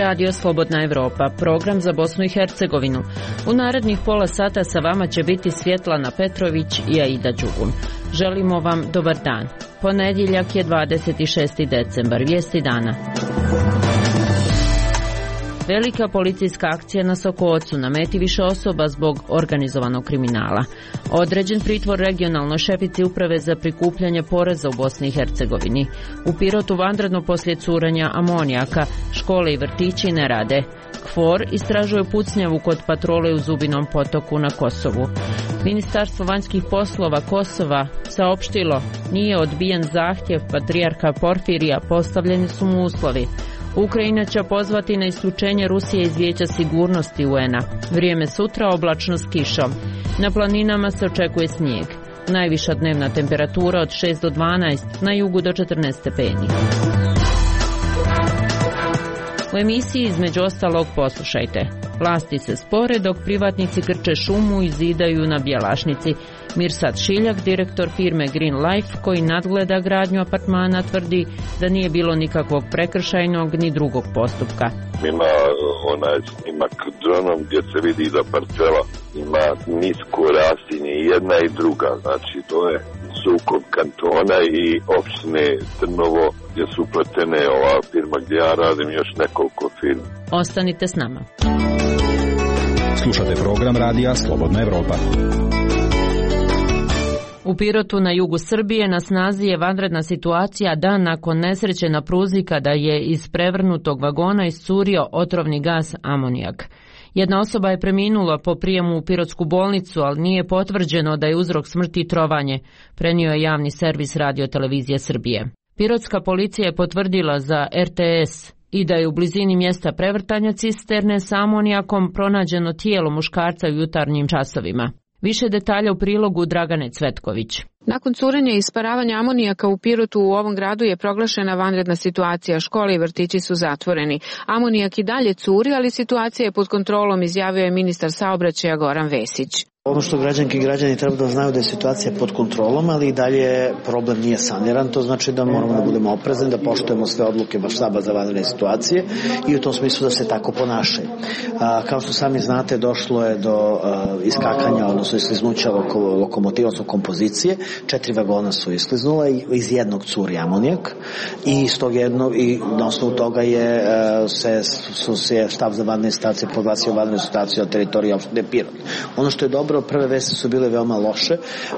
Radio Slobodna Evropa, program za Bosnu i Hercegovinu. U narednih pola sata sa vama će biti Svjetlana Petrović i Aida Đugun. Želimo vam dobar dan. Ponedjeljak je 26. decembar. Vijesti dana. Velika policijska akcija na Sokocu, na meti više osoba zbog organizovanog kriminala. Određen pritvor regionalnoj šefici uprave za prikupljanje poreza u Bosni i Hercegovini. U Pirotu vanredno poslije curenja amonijaka, škole i vrtići ne rade. KFOR istražuje pucnjavu kod patrole u Zubinom potoku na Kosovu. Ministarstvo vanjskih poslova Kosova saopštilo, nije odbijen zahtjev patrijarha Porfirija, postavljeni su mu uslovi. Ukrajina će pozvati na isključenje Rusije iz Vijeća sigurnosti UN-a. Vrijeme sutra oblačno s kišom. Na planinama se očekuje snijeg. Najviša dnevna temperatura od 6 do 12, na jugu do 14 stepeni. U emisiji između ostalog poslušajte. Vlasti se spore dok privatnici krče šumu i zidaju na Bjelašnici. Mirsad Šiljak, direktor firme Green Life, koji nadgleda gradnju apartmana, tvrdi da nije bilo nikakvog prekršajnog ni drugog postupka. Ima onaj snimak dronom gdje se vidi da parcela ima nisko rastinje i jedna i druga. Znači to je sukob kantona i opštine Trnovo gdje su upletene ova firma gdje ja radim još nekoliko firmi. Ostanite s nama. Slušate program radija Slobodna Evropa. U Pirotu na jugu Srbije na snazi je vanredna situacija dan nakon nesreće na pruzi kada je iz prevrnutog vagona iscurio otrovni gas amonijak. Jedna osoba je preminula po prijemu u Pirotsku bolnicu, ali nije potvrđeno da je uzrok smrti trovanje, prenio je javni servis Radio-televizije Srbije. Pirotska policija je potvrdila za RTS i da je u blizini mjesta prevrtanja cisterne sa amonijakom pronađeno tijelo muškarca u jutarnjim časovima. Više detalja u prilogu Dragane Cvetković. Nakon curenja i isparavanja amonijaka u Pirotu u ovom gradu je proglašena vanredna situacija. Škole i vrtići su zatvoreni. Amonijak i dalje curi, ali situacija je pod kontrolom, izjavio je ministar saobraćaja Goran Vesić. Ono što građanke i građani treba da znaju da je situacija pod kontrolom, ali i dalje problem nije saniran. To znači da moramo da budemo oprezni, da poštujemo sve odluke baš štaba za vanredne situacije i u tom smislu da se tako ponašaju. Kao što sami znate, došlo je do iskakanja, odnosno iskliznuća lokomotiva, odnosno kompozicije. 4 vagona su iskliznula i iz jednog curi amonijak i na osnovu toga je štab za vanredne situacije proglasio vanrednu situaciju na teritoriji opštine Pirot. Ono što je dobro, prve vesti su bile veoma loše.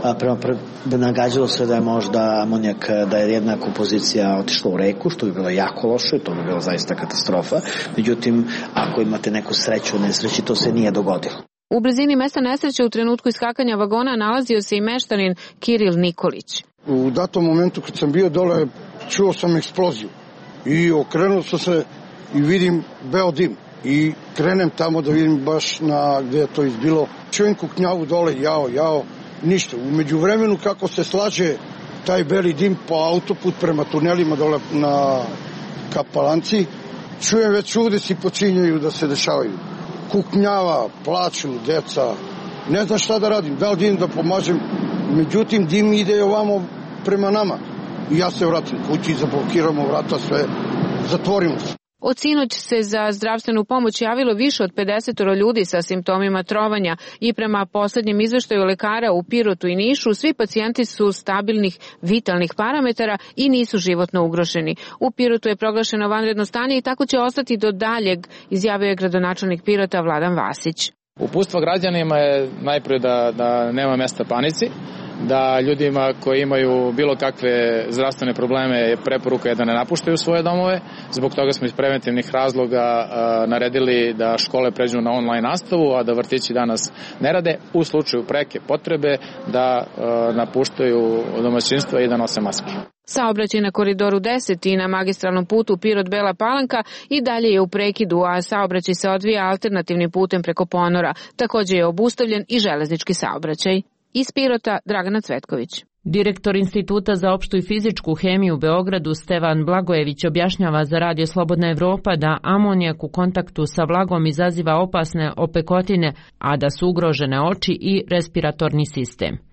Nagađalo se da je možda amonijak, da je jedna kompozicija otišla u reku, što bi bilo jako loše, to bi bilo zaista katastrofa. Međutim, ako imate neku sreću u nesreći, to se nije dogodilo. U blizini mesta nesreće u trenutku iskakanja vagona nalazio se i meštanin Kiril Nikolić. U datom momentu kad sam bio dole, čuo sam eksploziju i okrenuo sam se i vidim beo dim. I krenem tamo da vidim baš gdje je to izbilo. Čujem kuknjavu dole, jao, ništa. U međuvremenu kako se slaže taj beli dim po autoput prema tunelima dole na Kapalanci, čujem već udesi počinjaju da se dešavaju. Kuknjava, plaču, deca, ne znam šta da radim, da li idem da pomažem, međutim dim ide ovamo prema nama. I ja se vratim kući, zablokiramo vrata, sve, zatvorimo se. Od sinoć se za zdravstvenu pomoć javilo više od 50 ljudi sa simptomima trovanja i prema posljednjem izveštaju lekara u Pirotu i Nišu, svi pacijenti su stabilnih vitalnih parametara i nisu životno ugroženi. U Pirotu je proglašeno vanredno stanje i tako će ostati do daljeg, izjavio je gradonačelnik Pirota Vladan Vasić. Upustvo građanima je najprije da nema mjesta panici, da ljudima koji imaju bilo kakve zdravstvene probleme preporuka je da ne napuštaju svoje domove. Zbog toga smo iz preventivnih razloga naredili da škole pređu na online nastavu, a da vrtići danas ne rade. U slučaju preke potrebe da napuštaju domaćinstva i da nose maske. Saobraćaj na koridoru 10 i na magistralnom putu Pirot-Bela Palanka i dalje je u prekidu, a saobraćaj se odvija alternativnim putem preko ponora. Također je obustavljen i železnički saobraćaj. Iz Pirota, Dragana Cvetković. Direktor Instituta za opštu i fizičku hemiju u Beogradu Stevan Blagojević objašnjava za Radio Slobodna Evropa da amonijak u kontaktu sa vlagom izaziva opasne opekotine, a da su ugrožene oči i respiratorni sistem.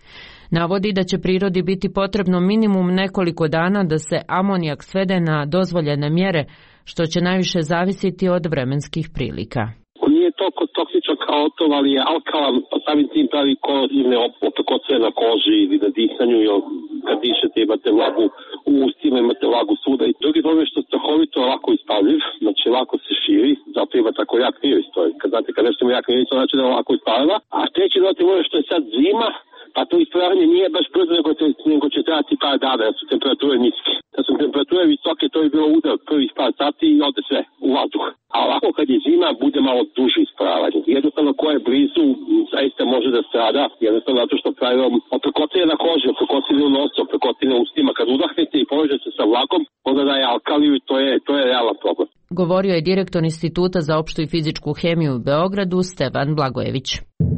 Navodi da će prirodi biti potrebno minimum nekoliko dana da se amonijak svede na dozvoljene mjere, što će najviše zavisiti od vremenskih prilika. Nije toliko toksičan kao otov, ali je alkalan, pa samim tim pravi korozivne opekotve na koži ili na disanju, jer kad dišete imate vlagu u ustima, imate vlagu svuda. I drugi problem je što strahovito lako ispaljiv, znači lako se širi, zato ima tako jak miris. Kad znate kad nešto ima jak miris, to znači da je lako ispaljiva. A treći dodatni moment što je sad zima, pa to isparavanje nije baš brzo, nego će trebati par dana, jer su temperature niske. Kad su temperature visoke, to je bilo udar prvih par sati i ode sve u vazduh. A ovako kad je zima, bude malo duže isparavanje. Jednostavno ko je blizu, zaista može da strada, jednostavno zato što pravi opekotine na koži, opekotine u nosu, opekotine u ustima. Kad udahnete i povežete se sa vlakom, onda daje alkaliju i to je realan problem. Govorio je direktor Instituta za opštu i fizičku hemiju u Beogradu, Stevan Blagojević.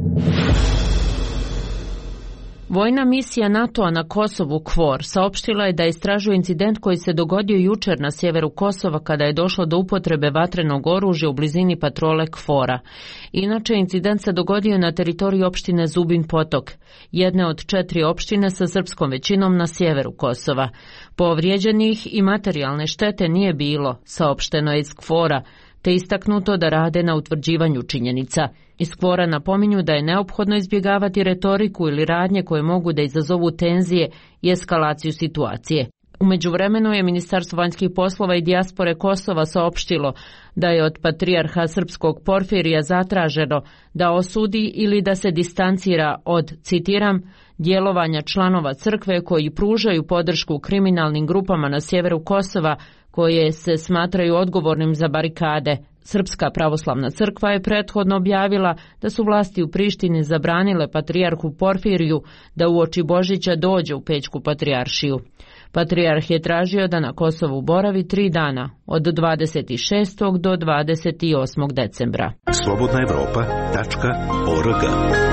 Vojna misija NATO-a na Kosovu KFOR saopštila je da istražuje incident koji se dogodio jučer na sjeveru Kosova kada je došlo do upotrebe vatrenog oružja u blizini patrole KFOR-a. Inače, incident se dogodio na teritoriji opštine Zubin Potok, jedne od 4 opštine sa srpskom većinom na sjeveru Kosova. Povrijeđenih i materijalne štete nije bilo, saopšteno je iz KFOR-a, te istaknuto da rade na utvrđivanju činjenica. Iz KFOR-a napominju da je neophodno izbjegavati retoriku ili radnje koje mogu da izazovu tenzije i eskalaciju situacije. U međuvremenu je Ministarstvo vanjskih poslova i dijaspore Kosova saopštilo da je od patrijarha srpskog Porfirija zatraženo da osudi ili da se distancira od, citiram, djelovanja članova crkve koji pružaju podršku kriminalnim grupama na sjeveru Kosova koje se smatraju odgovornim za barikade. Srpska pravoslavna crkva je prethodno objavila da su vlasti u Prištini zabranile patrijarhu Porfiriju da uoči Božića dođe u Pećku patrijaršiju. Patrijarh je tražio da na Kosovu boravi 3 dana, od 26. do 28. decembra. slobodnaevropa.org.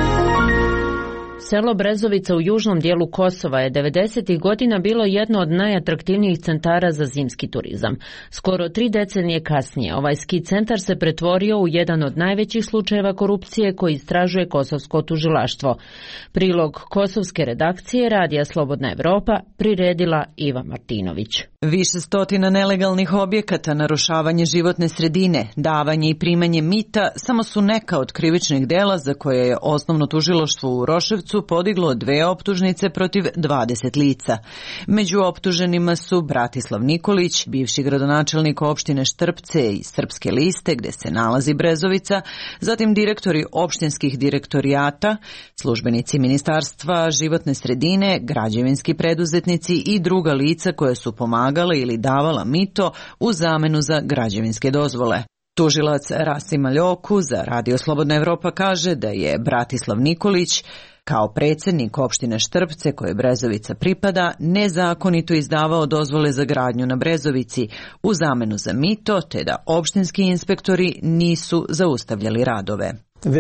Selo Brezovica u južnom dijelu Kosova je 90. godina bilo jedno od najatraktivnijih centara za zimski turizam. Skoro 3 decenije kasnije ovaj ski centar se pretvorio u jedan od najvećih slučajeva korupcije koji istražuje kosovsko tužilaštvo. Prilog kosovske redakcije Radija Slobodna Evropa priredila Iva Martinović. Više stotina nelegalnih objekata, narušavanje životne sredine, davanje i primanje mita samo su neka od krivičnih dela za koje je osnovno tužilaštvo u Uroševcu podiglo 2 optužnice protiv 20 lica. Među optuženima su Bratislav Nikolić, bivši gradonačelnik opštine Štrpce i Srpske liste gde se nalazi Brezovica, zatim direktori opštinskih direktorijata, službenici Ministarstva životne sredine, građevinski preduzetnici i druga lica koje su pomagala ili davala mito u zamenu za građevinske dozvole. Tužilac Rasim Ljoku za Radio Slobodna Evropa kaže da je Bratislav Nikolić kao predsjednik opštine Štrpce koje Brezovica pripada nezakonito izdavao dozvole za gradnju na Brezovici u zamenu za mito, te da opštinski inspektori nisu zaustavljali radove.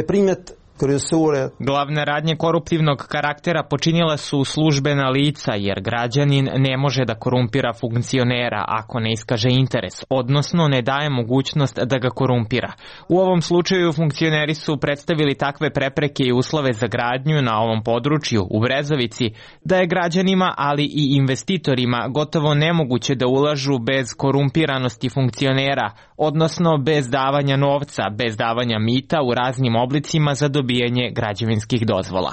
Glavne radnje koruptivnog karaktera počinjela su službena lica, jer građanin ne može da korumpira funkcionera ako ne iskaže interes, odnosno ne daje mogućnost da ga korumpira. U ovom slučaju funkcioneri su predstavili takve prepreke i uslove za gradnju na ovom području u Brezovici, da je građanima, ali i investitorima gotovo nemoguće da ulažu bez korumpiranosti funkcionera, odnosno bez davanja novca, bez davanja mita u raznim oblicima za dobijanje građevinskih dozvola.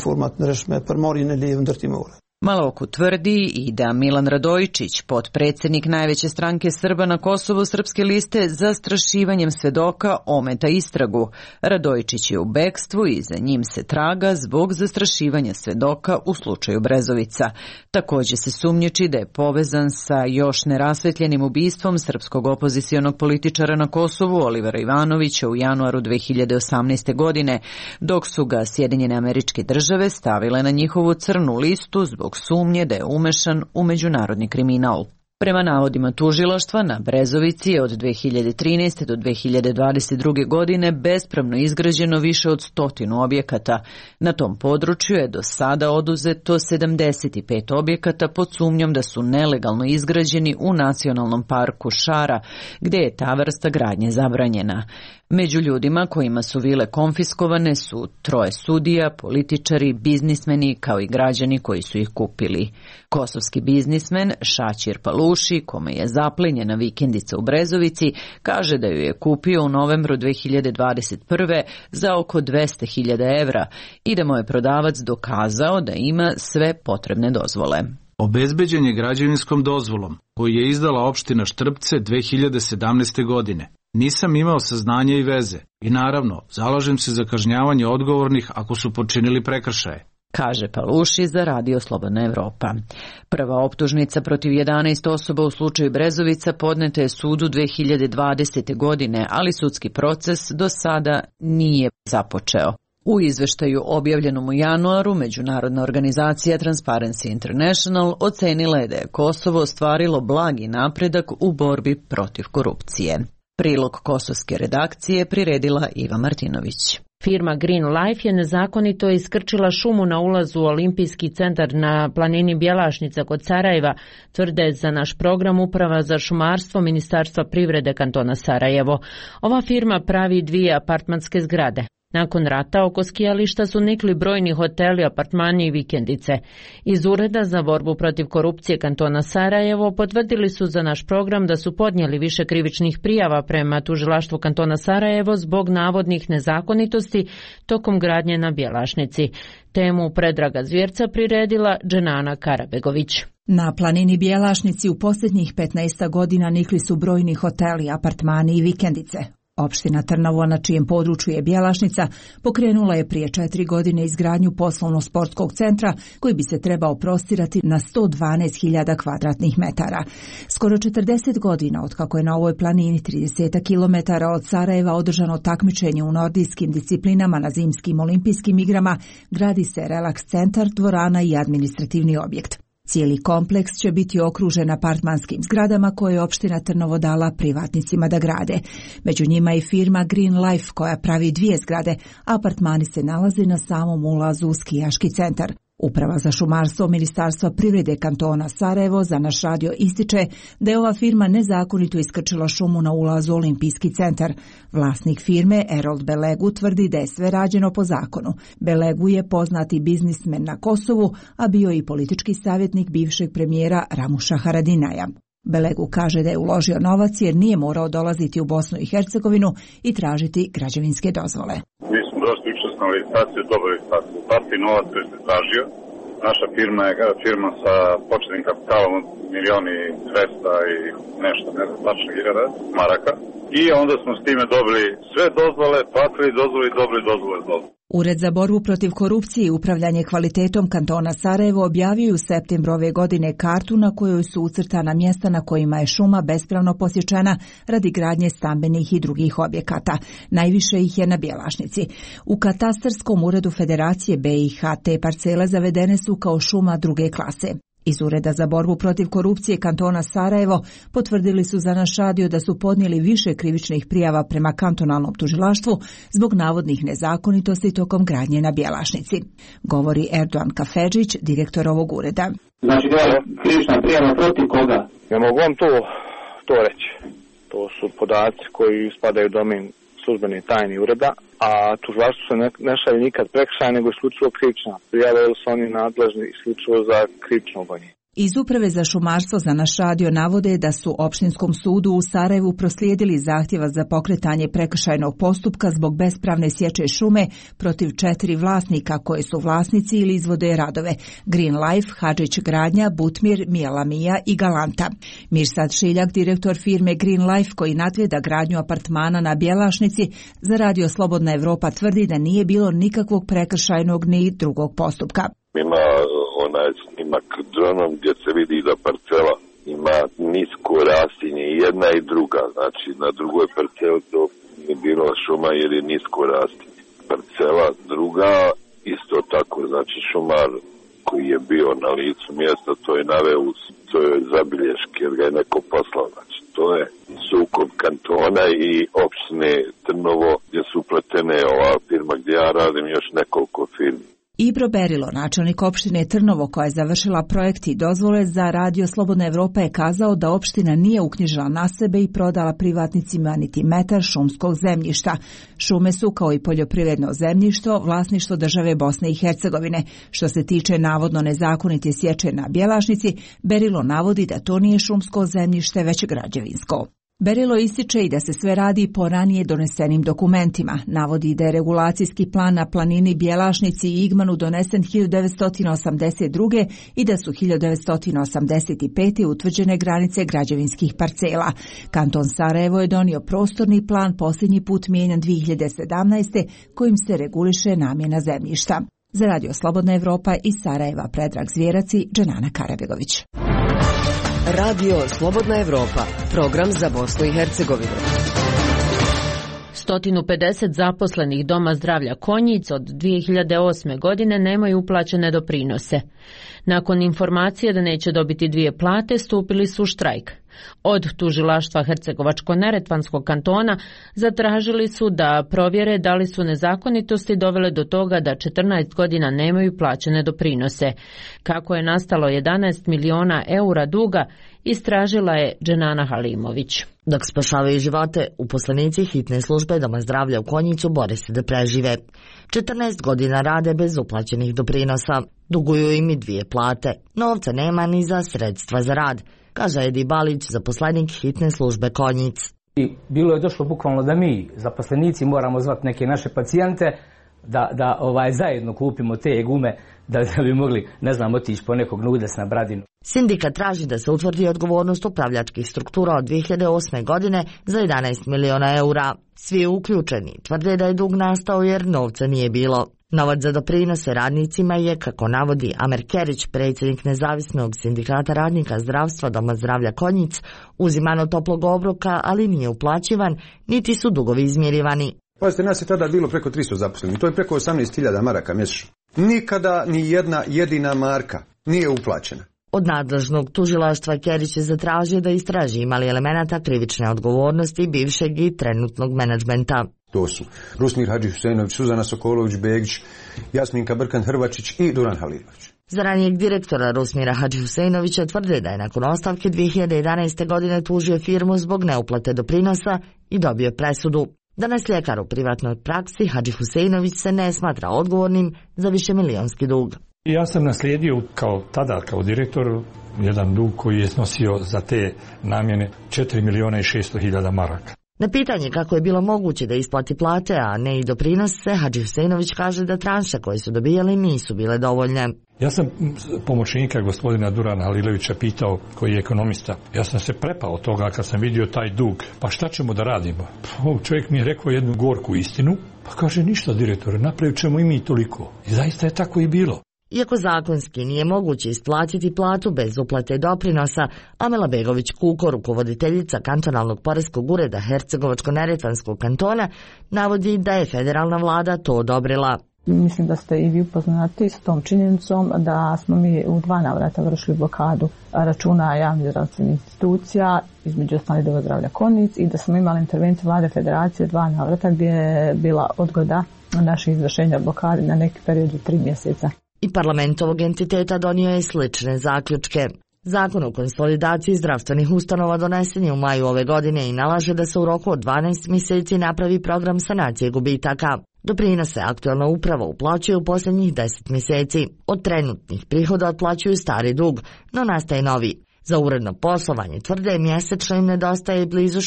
Maloku tvrdi i da Milan Radojičić, potpredsjednik najveće stranke Srba na Kosovu Srpske liste, zastrašivanjem svedoka ometa istragu. Radojičić je u bekstvu i za njim se traga zbog zastrašivanja svedoka u slučaju Brezovica. Također se sumnjiči da je povezan sa još nerasvetljenim ubistvom srpskog opozicionog političara na Kosovu Olivera Ivanovića u januaru 2018. godine, dok su ga Sjedinjene Američke Države stavile na njihovu crnu listu zbog sumnje da je umešan u međunarodni kriminal. Prema navodima tužilaštva, na Brezovici je od 2013. do 2022. godine bespravno izgrađeno više od 100 objekata. Na tom području je do sada oduzeto 75 objekata pod sumnjom da su nelegalno izgrađeni u nacionalnom parku Šara, gde je ta vrsta gradnje zabranjena. Među ljudima kojima su vile konfiskovane su 3 sudija, političari, biznismeni kao i građani koji su ih kupili. Kosovski biznismen Šaćir Paluši, kome je zaplenjena vikendica u Brezovici, kaže da ju je kupio u novembru 2021. za oko 200.000 evra i da mu je prodavac dokazao da ima sve potrebne dozvole. Obezbeđen je građevinskom dozvolom koju je izdala opština Štrpce 2017. godine. Nisam imao saznanja i veze i naravno zalažem se za kažnjavanje odgovornih ako su počinili prekršaje, kaže Paluši za Radio Slobodna Evropa. Prva optužnica protiv 11 osoba u slučaju Brezovica podneta je sudu 2020. godine, ali sudski proces do sada nije započeo. U izveštaju objavljenom u januaru, međunarodna organizacija Transparency International ocenila je da je Kosovo ostvarilo blagi napredak u borbi protiv korupcije. Prilog kosovske redakcije priredila Iva Martinović. Firma Green Life je nezakonito iskrčila šumu na ulazu u Olimpijski centar na planini Bjelašnica kod Sarajeva, tvrde za naš program Uprava za šumarstvo Ministarstva privrede kantona Sarajevo. Ova firma pravi 2 apartmanske zgrade. Nakon rata oko skijališta su nikli brojni hoteli, apartmani i vikendice. Iz Ureda za borbu protiv korupcije kantona Sarajevo potvrdili su za naš program da su podnijeli više krivičnih prijava prema tužilaštvu kantona Sarajevo zbog navodnih nezakonitosti tokom gradnje na Bjelašnici. Temu Predraga Zvjerca priredila Dženana Karabegović. Na planini Bjelašnici u posljednjih 15 godina nikli su brojni hoteli, apartmani i vikendice. Opština Trnovo, na čijem području je Bjelašnica, pokrenula je prije 4 godine izgradnju poslovno-sportskog centra koji bi se trebao prostirati na 112.000 kvadratnih metara. Skoro 40 godina otkako je na ovoj planini 30 km od Sarajeva održano takmičenje u nordijskim disciplinama na zimskim olimpijskim igrama, gradi se relaks centar, dvorana i administrativni objekt. Cijeli kompleks će biti okružen apartmanskim zgradama koje je opština Trnovo dala privatnicima da grade. Među njima je firma Green Life koja pravi 2 zgrade, a apartmani se nalaze na samom ulazu u skijaški centar. Uprava za šumarstvo Ministarstva privrede kantona Sarajevo za naš radio ističe da je ova firma nezakonito iskrčila šumu na ulazu u Olimpijski centar. Vlasnik firme Erold Belegu tvrdi da je sve rađeno po zakonu. Belegu je poznati biznismen na Kosovu, a bio i politički savjetnik bivšeg premijera Ramuša Haradinaja. Belegu kaže da je uložio novac jer nije morao dolaziti u Bosnu i Hercegovinu i tražiti građevinske dozvole. Mi smo došli učestvovali na licitaciju, dobili licitaciju. Partij novac koji se tražio. Naša firma je firma sa početnim kapitalom od 1.200.000 i nešto, ne znam, tačno 1000 maraka. I onda smo s time dobili sve dozvole, platili dozvole i dobili dozvole. Ured za borbu protiv korupcije i upravljanje kvalitetom kantona Sarajevo objavio u septembru ove godine kartu na kojoj su ucrtana mjesta na kojima je šuma bespravno posječena radi gradnje stambenih i drugih objekata. Najviše ih je na Bjelašnici. U katastarskom uredu Federacije BiH te parcele zavedene su kao šuma druge klase. Iz Ureda za borbu protiv korupcije kantona Sarajevo potvrdili su za naš radio da su podnijeli više krivičnih prijava prema kantonalnom tužilaštvu zbog navodnih nezakonitosti tokom gradnje na Bjelašnici. Govori Erdogan Kafedžić, direktor ovog ureda. Znači da je krivična prijava protiv koga? Ja mogu vam to reći. To su podaci koji spadaju u domen službene tajne ureda, a tužilaštvo se ne šalje nikad prekršaj, nego isključivo krivična prijava, jer su oni nadležni isključivo za krivično gonjenje. Iz Uprave za šumarstvo za naš radio navode da su opštinskom sudu u Sarajevu proslijedili zahtjeva za pokretanje prekršajnog postupka zbog bespravne sječe šume protiv 4 vlasnika koje su vlasnici ili izvode radove: Green Life, Hadžić Gradnja, Butmir, Mijelamija i Galanta. Mirsad Šiljak, direktor firme Green Life koji nadgleda gradnju apartmana na Bjelašnici, za Radio Slobodna Evropa tvrdi da nije bilo nikakvog prekršajnog ni drugog postupka. Ima onaj snimak dronom gdje se vidi da parcela ima nisko rastinje, jedna i druga, znači na drugoj parceli to nije bilo šuma jer je nisko rastinje. Parcela druga isto tako, znači šumar koji je bio na licu mjesta, to je naveo u svojoj zabilješki jer ga je neko poslao, znači to je sukob kantona i opštine Trnovo gdje su upletene ova firma gdje ja radim još nekoliko firmi. Ibro Berilo, načelnik opštine Trnovo koja je završila projekt i dozvole za Radio Slobodna Evropa, je kazao da opština nije uknjižila na sebe i prodala privatnicima niti metar šumskog zemljišta. Šume su, kao i poljoprivredno zemljište, vlasništvo države Bosne i Hercegovine. Što se tiče navodno nezakonite sječe na Bjelašnici, Berilo navodi da to nije šumsko zemljište, već građevinsko. Berilo ističe i da se sve radi po ranije donesenim dokumentima. Navodi da je regulacijski plan na planini Bjelašnici i Igmanu donesen 1982. i da su 1985. utvrđene granice građevinskih parcela. Kanton Sarajevo je donio prostorni plan, posljednji put mijenjan 2017. kojim se reguliše namjena zemljišta. Za Radio Slobodna Evropa iz Sarajeva Predrag Zvjerac i Dženana Karabegović. Radio Slobodna Evropa, program za Bosnu i Hercegovinu. 150 zaposlenih Doma zdravlja Konjic od 2008. godine nemaju uplaćene doprinose. Nakon informacije da neće dobiti 2 plate, stupili su u štrajk. Od tužilaštva Hercegovačko-neretvanskog kantona zatražili su da provjere da li su nezakonitosti dovele do toga da 14 godina nemaju plaćene doprinose. Kako je nastalo 11 miliona eura duga, istražila je Dženana Halimović. Dok spašavaju živote, uposlenici hitne službe Doma zdravlja u Konjicu bore se da prežive. 14 godina rade bez uplaćenih doprinosa. Duguju im i 2 plate. Novca nema ni za sredstva za rad, kaže Edi Balić, zaposlenik hitne službe Konjic. I bilo je došlo bukvalno da mi, zaposlenici, moramo zvati neke naše pacijente da zajedno kupimo te gume da bi mogli, otići po nekog nudes na Bradinu. Sindikat traži da se utvrdi odgovornost upravljačkih struktura od 2008. godine za 11 miliona eura. Svi uključeni tvrde da je dug nastao jer novca nije bilo. Novac za doprinose radnicima je, kako navodi Amer Kerić, predsjednik nezavisnog sindikata radnika zdravstva Doma zdravlja Konjic, uziman od toplog obroka, ali nije uplaćivan, niti su dugovi izmirivani. Pazite, nas je tada bilo preko 300 zaposlenih, to je preko 18.000 maraka mjesečno. Nikada ni jedna jedina marka nije uplaćena. Od nadležnog tužilaštva Kerić je zatražio da istraži imali elemenata krivične odgovornosti bivšeg i trenutnog menadžmenta. To su Rusmir Hadžihuseinović, Suzana Sokolović-Begić, Jasminka Brkan-Hrvačić i Duran Halilović. Za ranijeg direktora Rusmira Hadžihuseinovića tvrde da je nakon ostavke 2011. godine tužio firmu zbog neuplate doprinosa i dobio presudu. Danas ljekar u privatnoj praksi Hadžihuseinović se ne smatra odgovornim za višemilionski dug. Ja sam naslijedio kao direktor jedan dug koji je snosio za te namjene 4.600.000 maraka. Na pitanje kako je bilo moguće da isplati plate, a ne i doprinose, Hadžihuseinović kaže da tranše koje su dobijali nisu bile dovoljne. Ja sam pomoćnika gospodina Durana Halilovića pitao, koji je ekonomista. Ja sam se prepao toga kad sam vidio taj dug. Pa šta ćemo da radimo? Čovjek mi je rekao jednu gorku istinu. Pa kaže, ništa direktore, napravit ćemo i mi toliko. I zaista je tako i bilo. Iako zakonski nije moguće isplatiti platu bez uplate doprinosa, Amela Begović Kuko, rukovoditeljica kantonalnog poreskog ureda Hercegovačko-neretvanskog kantona, navodi da je federalna vlada to odobrila. Mislim da ste i vi upoznati s tom činjenicom da smo mi u 2 navrata vršili blokadu računa javnih zdravstvenih institucija, između ostalih Doma zdravlja Konjic, i da smo imali intervenciju vlade federacije 2 navrata gdje je bila odgoda naših izvršenja blokade na neki period od 3 mjeseca. I parlament ovog entiteta donio je slične zaključke. Zakon o konsolidaciji zdravstvenih ustanova donesen je u maju ove godine i nalaže da se u roku od 12 mjeseci napravi program sanacije gubitaka. Doprinose aktualna uprava uplaćuje u posljednjih 10 mjeseci. Od trenutnih prihoda otplaćuju stari dug, no nastaje novi. Za uredno poslovanje tvrde mjesečno im nedostaje blizu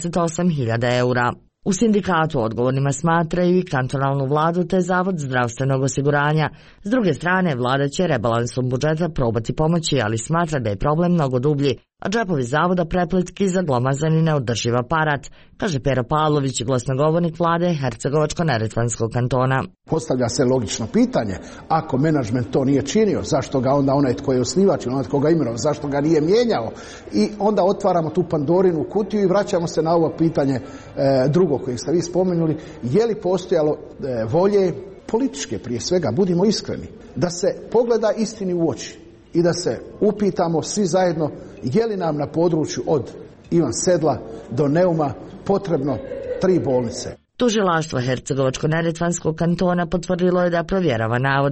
68.000 eura. U sindikatu odgovornima smatraju i kantonalnu vladu te Zavod zdravstvenog osiguranja. S druge strane, vlada će rebalansom budžeta probati pomoći, ali smatra da je problem mnogo dublji, a džepovi zavoda prepletki za glomazan i neodrživ aparat, kaže Pero Pavlović, glasnogovornik vlade Hercegovačko-neretvanskog kantona. Postavlja se logično pitanje, ako menadžment to nije činio, zašto ga onda onaj tko je osnivač ili onaj tko ga imenovao, zašto ga nije mijenjao? I onda otvaramo tu Pandorinu kutiju i vraćamo se na ovo pitanje drugo koje ste vi spomenuli. Je li postojalo volje političke, prije svega, budimo iskreni, da se pogleda istini u oči i da se upitamo svi zajedno je li nam na području od Ivan Sedla do Neuma potrebno 3 bolnice. Tužilaštvo Hercegovačko-neretvanskog kantona potvrdilo je da provjerava navode.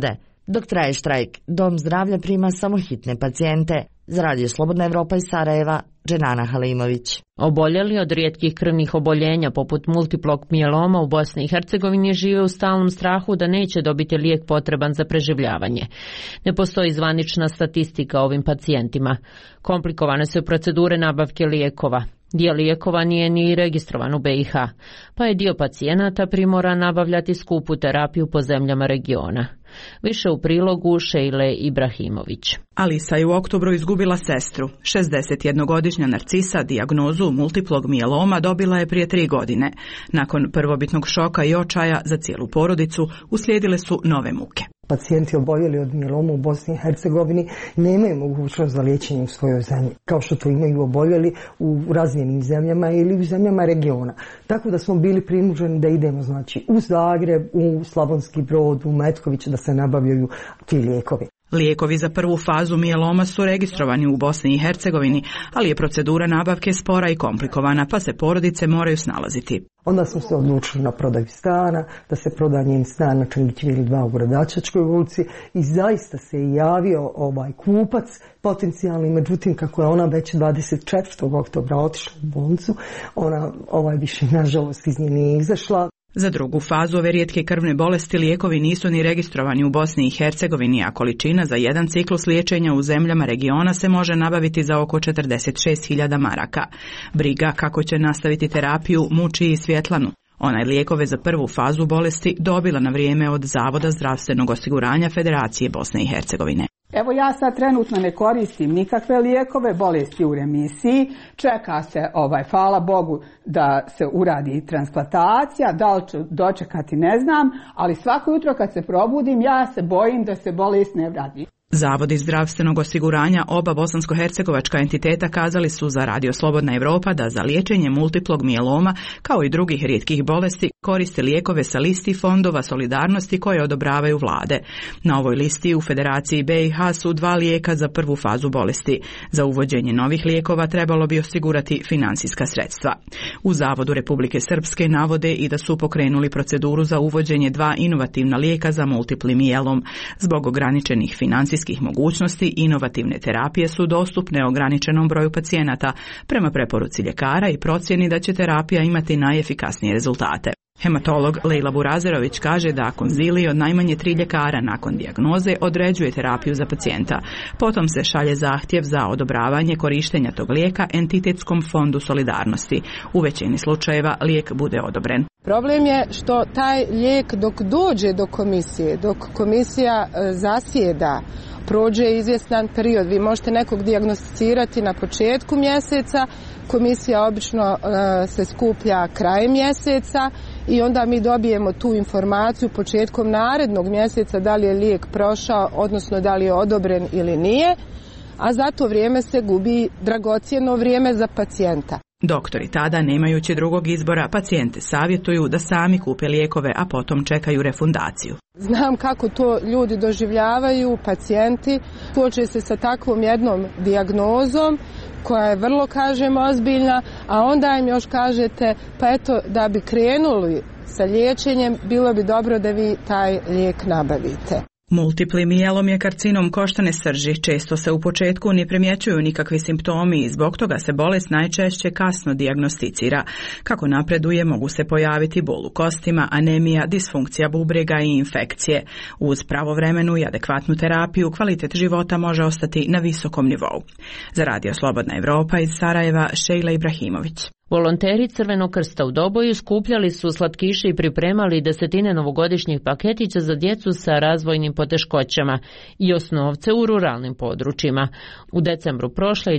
Dok traje štrajk, Dom zdravlja prima samo hitne pacijente. Za Radio Slobodna Evropa iz Sarajeva, Dženana Halimović. Oboljeli od rijetkih krvnih oboljenja poput multiplog mijeloma u Bosni i Hercegovini žive u stalnom strahu da neće dobiti lijek potreban za preživljavanje. Ne postoji zvanična statistika o ovim pacijentima. Komplikovane su procedure nabavke lijekova. Dio lijekova nije ni registrovan u BiH, pa je dio pacijenata primoran nabavljati skupu terapiju po zemljama regiona. Više u prilogu Šejle Ibrahimović. Alisa je u oktobru izgubila sestru. 61-godišnja Narcisa dijagnozu multiplog mijeloma dobila je prije 3 godine. Nakon prvobitnog šoka i očaja za cijelu porodicu uslijedile su nove muke. Pacijenti oboljeli od mieloma u Bosni i Hercegovini nemaju mogućnost za liječenje u svojoj zemlji, kao što to imaju oboljeli u razvijenim zemljama ili u zemljama regiona. Tako da smo bili prinuđeni da idemo u Zagreb, u Slavonski Brod, u Metković da se nabavljaju ti lijekovi. Lijekovi za prvu fazu mieloma su registrovani u Bosni i Hercegovini, ali je procedura nabavke spora i komplikovana, pa se porodice moraju snalaziti. Onda smo se odlučili na prodaju stana, da se proda njen stan na Čengićevili 2 u Gradačačkoj ulici i zaista se je javio kupac potencijalni, međutim kako je ona već 24. oktobra otišla u bolnicu, ona više nažalost iz nje nije izašla. Za drugu fazu ove rijetke krvne bolesti lijekovi nisu ni registrovani u Bosni i Hercegovini, a količina za jedan ciklus liječenja u zemljama regiona se može nabaviti za oko 46.000 maraka. Briga kako će nastaviti terapiju muči i Svjetlanu. Ona je lijekove za prvu fazu bolesti dobila na vrijeme od Zavoda zdravstvenog osiguranja Federacije Bosne i Hercegovine. Evo ja sad trenutno ne koristim nikakve lijekove, bolesti u remisiji, čeka se, hvala Bogu, da se uradi transplantacija, da li ću dočekati ne znam, ali svako jutro kad se probudim ja se bojim da se bolest ne vrati. Zavodi zdravstvenog osiguranja oba bosansko-hercegovačka entiteta kazali su za Radio Slobodna Evropa da za liječenje multiplog mijeloma, kao i drugih rijetkih bolesti, koriste lijekove sa listi fondova solidarnosti koje odobravaju vlade. Na ovoj listi u Federaciji BiH su 2 lijeka za prvu fazu bolesti. Za uvođenje novih lijekova trebalo bi osigurati financijska sredstva. U Zavodu Republike Srpske navode i da su pokrenuli proceduru za uvođenje 2 inovativna lijeka za multipli mijelom. Zbog ograničenih financijskih mogućnosti, inovativne terapije su dostupne ograničenom broju pacijenata prema preporuci ljekara i procjeni da će terapija imati najefikasnije rezultate. Hematolog Lejla Burazerović kaže da konzilij od najmanje 3 ljekara nakon dijagnoze određuje terapiju za pacijenta. Potom se šalje zahtjev za odobravanje korištenja tog lijeka entitetskom fondu solidarnosti. U većini slučajeva lijek bude odobren. Problem je što taj lijek dok dođe do komisije, dok komisija zasjeda, prođe izvjestan period. Vi možete nekog dijagnosticirati na početku mjeseca, komisija obično se skuplja krajem mjeseca i onda mi dobijemo tu informaciju početkom narednog mjeseca da li je lijek prošao, odnosno da li je odobren ili nije, a za to vrijeme se gubi dragocjeno vrijeme za pacijenta. Doktori tada, nemajući drugog izbora, pacijente savjetuju da sami kupe lijekove, a potom čekaju refundaciju. Znam kako to ljudi doživljavaju, pacijenti, suoče se sa takvom jednom dijagnozom koja je vrlo, ozbiljna, a onda im još kažete, pa eto, da bi krenuli sa liječenjem, bilo bi dobro da vi taj lijek nabavite. Multipli mijelom je karcinom koštane srži, često se u početku ne primjećuju nikakvi simptomi i zbog toga se bolest najčešće kasno dijagnosticira. Kako napreduje, mogu se pojaviti bol u kostima, anemija, disfunkcija bubrega i infekcije. Uz pravovremenu i adekvatnu terapiju, kvalitet života može ostati na visokom nivou. Za Radio Slobodna Evropa iz Sarajeva, Šejla Ibrahimović. Volonteri Crvenog krsta u Doboju skupljali su slatkiše i pripremali desetine novogodišnjih paketića za djecu sa razvojnim poteškoćama i osnovce u ruralnim područjima. U decembru prošle i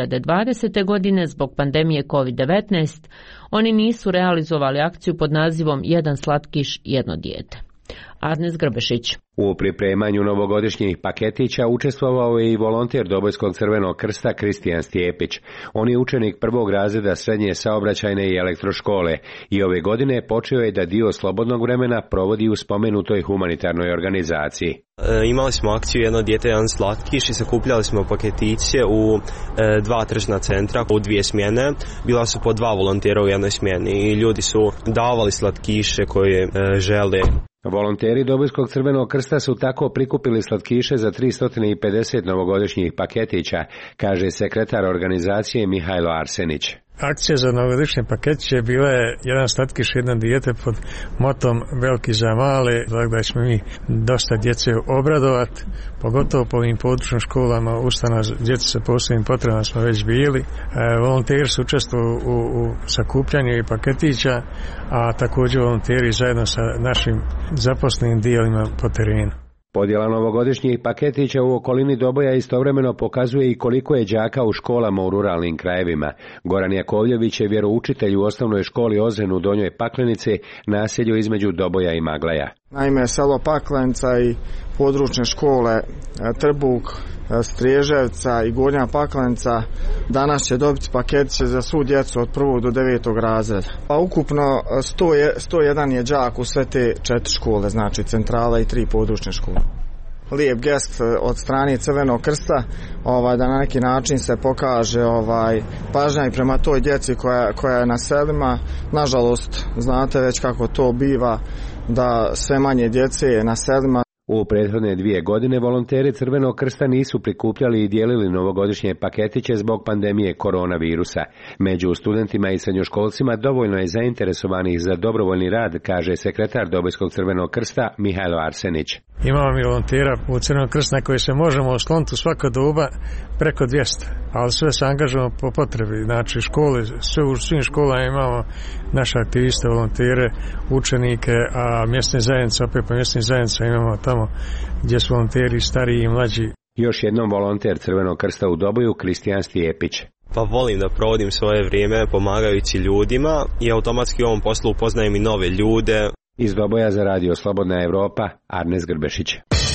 2020. godine zbog pandemije COVID-19 oni nisu realizovali akciju pod nazivom Jedan slatkiš, jedno dijete. Arnes Grbešić. U pripremanju novogodišnjih paketića učestvovao je i volonter Dobojskog Crvenog krsta Kristijan Stjepić. On je učenik 1. razreda srednje saobraćajne i elektroškole i ove godine počeo je da dio slobodnog vremena provodi u spomenutoj humanitarnoj organizaciji. Imali smo akciju Jedno dijete, jedan slatkiš i sakupljali smo paketiće u 2 tržna centra u 2 smjene. Bila su po 2 volontera u jednoj smjeni i ljudi su davali slatkiše koje žele. Volonteri Dobojskog crvenog krsta su tako prikupili slatkiše za 350 novogodišnjih paketića, kaže sekretar organizacije Mihajlo Arsenić. Akcija za novogodišnje paketiće bila je jedan slatkiš, jedno dijete pod motom veliki za male, tako da ćemo mi dosta djece obradovati, pogotovo po ovim područnim školama, ustanova djece sa posebnim potrebama smo već bili. Volonteri su učestvovali u sakupljanju i paketića, a također volonteri zajedno sa našim zaposlenim dijelima po terenu. Podjela novogodišnjih paketića u okolini Doboja istovremeno pokazuje i koliko je đaka u školama u ruralnim krajevima. Goran Jakovljević je vjeroučitelj u osnovnoj školi Ozen u Donjoj Paklenici, naselju između Doboja i Maglaja. Naime, selo Paklenica i područne škole Trbuk, Striježevca i Gornja Paklenica danas će dobiti paketiće za svu djecu od 1. do 9. razreda. A ukupno 101 je đak u sve te 4 škole, znači centrala i 3 područne škole. Lijep gest od strane Crvenog krsta, da na neki način se pokaže pažnja i prema toj djeci koja je na selima. Nažalost, znate već kako to biva, da sve manje djece je na selima. U prethodne 2 godine volonteri Crvenog krsta nisu prikupljali i dijelili novogodišnje paketiće zbog pandemije koronavirusa. Među studentima i srednjoškolcima dovoljno je zainteresovanih za dobrovoljni rad, kaže sekretar Dobojskog Crvenog krsta Mihajlo Arsenić. Imamo mi volontera u Crvenom krstu na koje se možemo osloniti u svako doba preko 200, ali sve se angažujemo po potrebi. Znači u svim školama imamo naše aktiviste, volontere, učenike, a mjesne zajednice, opet po mjesnim zajednicama imamo tamo gdje su volonteri stariji i mlađi. Još jednom volonter Crvenog krsta u Doboju, Kristijan Stijepić. Pa volim da provodim svoje vrijeme pomagajući ljudima i automatski u ovom poslu upoznajem i nove ljude. Iz Doboja za Radio Slobodna Evropa, Arnes Grbešić.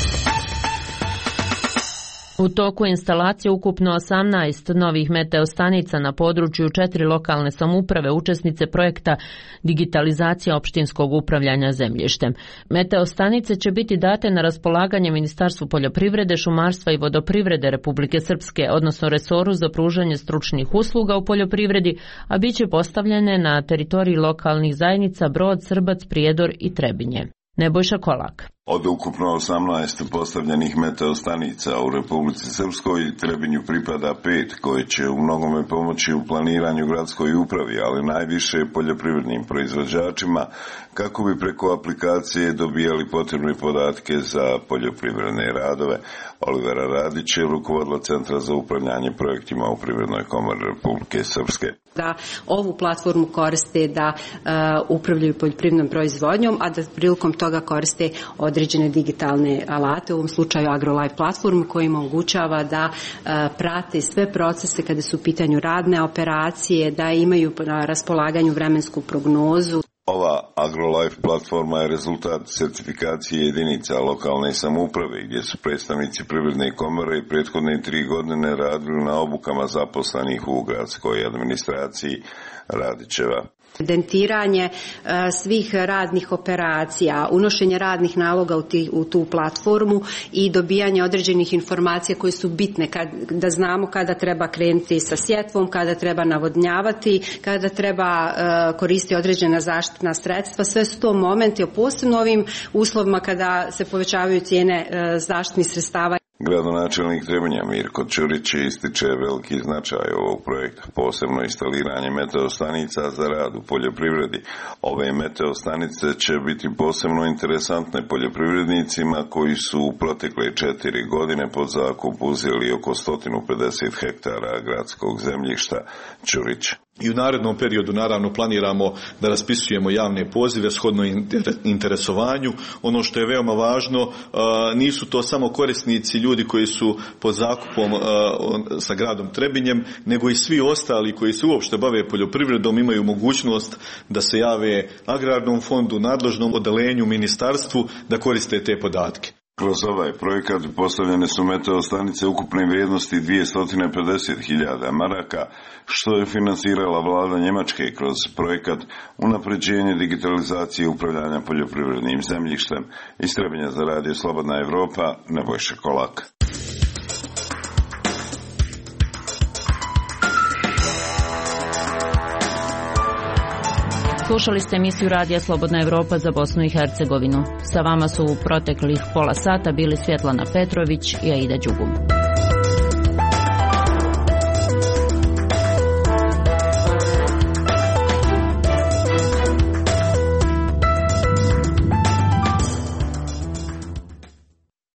U toku instalacije ukupno 18 novih meteostanica na području 4 lokalne samouprave, učesnice projekta digitalizacija opštinskog upravljanja zemljištem. Meteostanice će biti date na raspolaganje Ministarstvu poljoprivrede, šumarstva i vodoprivrede Republike Srpske, odnosno resoru za pružanje stručnih usluga u poljoprivredi, a bit će postavljene na teritoriji lokalnih zajednica Brod, Srbac, Prijedor i Trebinje. Nebojša Kolak. Od ukupno 18 postavljenih meteostanica u Republici Srpskoj Trebinju pripada 5 koje će u mnogome pomoći u planiranju gradskoj upravi, ali najviše poljoprivrednim proizvođačima kako bi preko aplikacije dobijali potrebne podatke za poljoprivredne radove. Olivera Radić je rukovodila Centra za upravljanje projektima u Privrednoj komori Republike Srpske. Da ovu platformu koriste da upravljaju poljoprivrednom proizvodnjom, a da prilikom toga koriste određene digitalne alate, u ovom slučaju AgroLife platformu koja im omogućava da prate sve procese kada su u pitanju radne operacije, da imaju na raspolaganju vremensku prognozu. Ova AgroLife platforma je rezultat certifikacije jedinica lokalne samouprave gdje su predstavnici Privredne komore i prethodne 3 godine radili na obukama zaposlenih u gradskoj administraciji Radićeva. Evidentiranje svih radnih operacija, unošenje radnih naloga u tu platformu i dobijanje određenih informacija koje su bitne da znamo kada treba krenuti sa sjetvom, kada treba navodnjavati, kada treba koristiti određena zaštitna sredstva. Sve su to momenti, posebno ovim uslovima kada se povećavaju cijene zaštitnih sredstava. Gradonačelnik Trebinja Mirko Ćurić ističe veliki značaj ovog projekta, posebno instaliranje meteostanica za rad u poljoprivredi. Ove meteostanice će biti posebno interesantne poljoprivrednicima koji su u protekle 4 godine pod zakup uzeli oko 150 hektara gradskog zemljišta. Ćurić. I u narednom periodu naravno planiramo da raspisujemo javne pozive shodno interesovanju. Ono što je veoma važno, nisu to samo korisnici, ljudi koji su pod zakupom sa gradom Trebinjem, nego i svi ostali koji se uopšte bave poljoprivredom imaju mogućnost da se jave Agrarnom fondu, nadležnom odelenju, ministarstvu da koriste te podatke. Kroz ovaj projekat postavljene su meteostanice ukupne vrijednosti 250.000 maraka, što je finansirala vlada Njemačke kroz projekat unapređenje digitalizacije upravljanja poljoprivrednim zemljištem. Iz Trebinja za Radio Slobodna Evropa, Nebojša Kolak. Slušali ste emisiju Radija Slobodna Evropa za Bosnu i Hercegovinu. Sa vama su u proteklih pola sata bili Svjetlana Petrović i Aida Đugum.